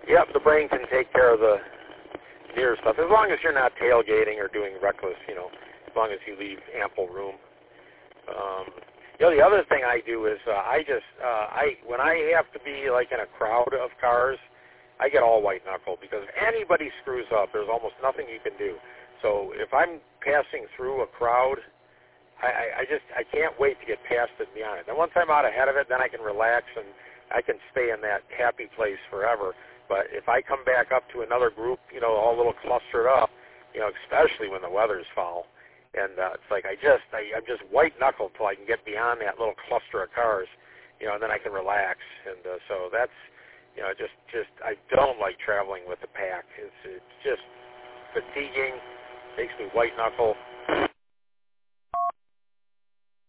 Yep, the brain can take care of the near stuff, as long as you're not tailgating or doing reckless, as long as you leave ample room. The other thing I do is when I have to be like in a crowd of cars, I get all white knuckle, because if anybody screws up, there's almost nothing you can do. So if I'm passing through a crowd, I can't wait to get past it and beyond it. And once I'm out ahead of it, then I can relax and I can stay in that happy place forever. But if I come back up to another group, all a little clustered up, especially when the weather's foul, and it's like I'm just white knuckled till I can get beyond that little cluster of cars, and then I can relax. And so that's, I don't like traveling with the pack. It's just fatiguing, makes me white knuckle.